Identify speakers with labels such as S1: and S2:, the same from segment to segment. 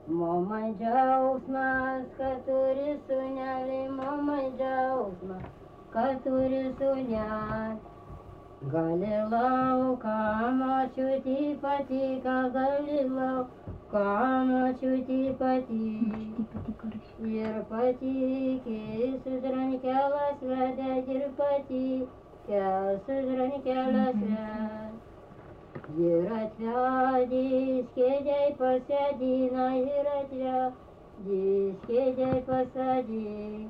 S1: Momai džiaugsmas, kad turi sūnelį, momai džiaugsmas, kad turi sūnelį. Gali lauką močiutį patika, gali lauką močiutį patika. Ir patikės už rankelas vedė, ir patikės už rankelas vedė. Ir atvedys kėdėj pasėdina, ir atvedys kėdėj pasėdina.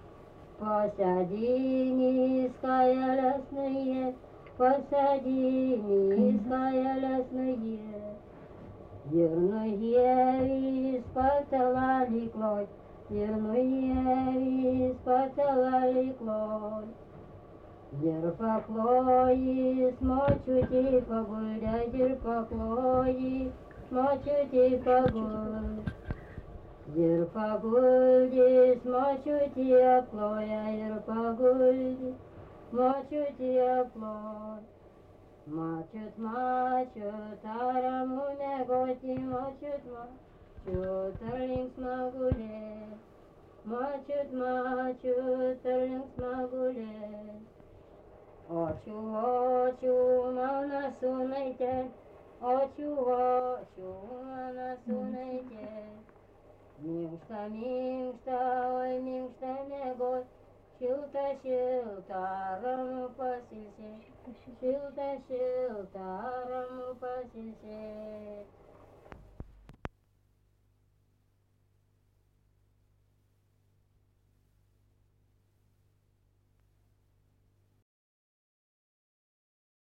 S1: Pasėdinys kajeles nuėjo, pasėdinys kajeles nuėjo. Ir nuėjęs patelalį kloj, ir nuėjęs patelalį kloj. Ir paklojys močiutį paguldė, ir paklojys močiutį paguldė. Ir paguldys močiutį aploja, ir paguldys močiutį aploja. Mačiut, mačiut, ar ramu mėgoti, mačiut, mačiut, ar linksma gulėt. Mačiut, mačiut, ar linksma gulėt. Očių, očių, mano sūnaitė, očių, očių, mano sūnaitė. Minkšta, minkšta, oi minkšta mėgot, šilta, šilta, ramu pasilsėt. Šilta, šilta, ramu pasilsėt.